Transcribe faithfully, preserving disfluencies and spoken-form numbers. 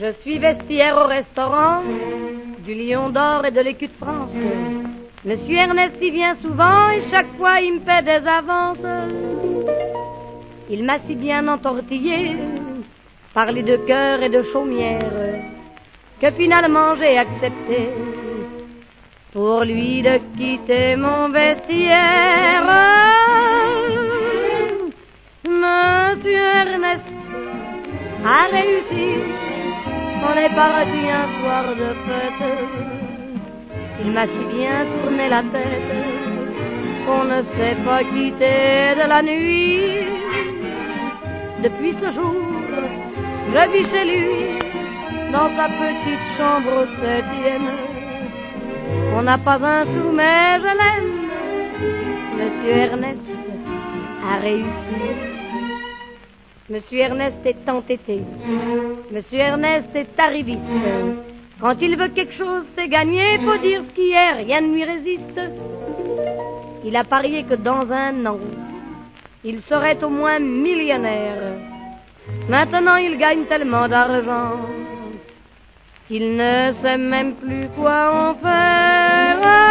Je suis vestiaire au restaurant du Lion d'Or et de l'Écu de France. Monsieur Ernest y vient souvent et chaque fois il me fait des avances. Il m'a si bien entortillé, parlé de cœur et de chaumière, que finalement j'ai accepté pour lui de quitter mon vestiaire. Monsieur Ernest a réussi, on est parti un soir de fête. Il m'a si bien tourné la tête qu'on ne s'est pas quitté de la nuit. Depuis ce jour, je vis chez lui, dans sa petite chambre au septième. On n'a pas un sou, mais je l'aime. Monsieur Ernest a réussi. Monsieur Ernest est entêté. Monsieur Ernest est arriviste. Quand il veut quelque chose, c'est gagné. Faut dire ce qui est, rien ne lui résiste. Il a parié que dans un an, il serait au moins millionnaire. Maintenant, il gagne tellement d'argent qu'il ne sait même plus quoi en faire.